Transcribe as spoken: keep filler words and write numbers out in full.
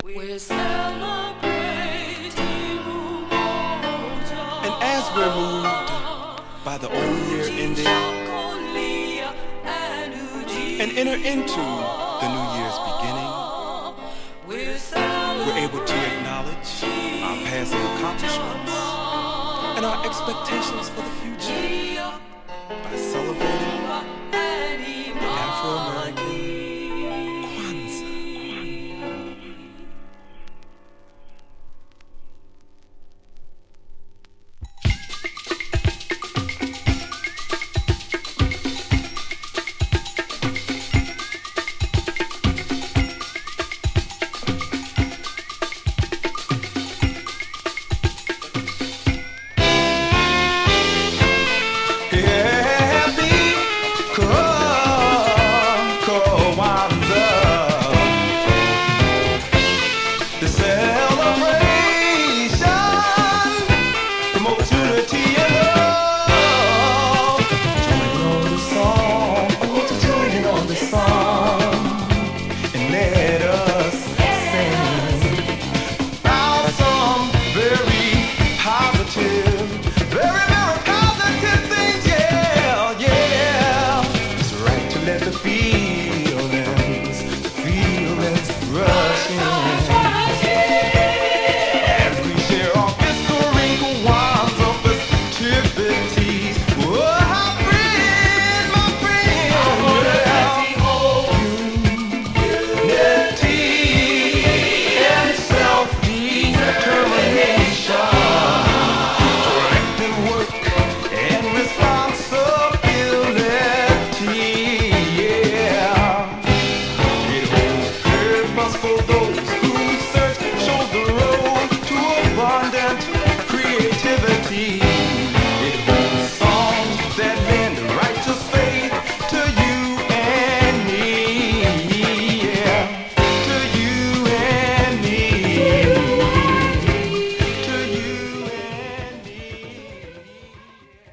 We're celebrating Umoja. And as we're moved by the old year ending and enter into the new year's beginning, we're able to acknowledge our past accomplishments and our expectations for the future by celebrating the Afro-American Kwanzaa. For those who serve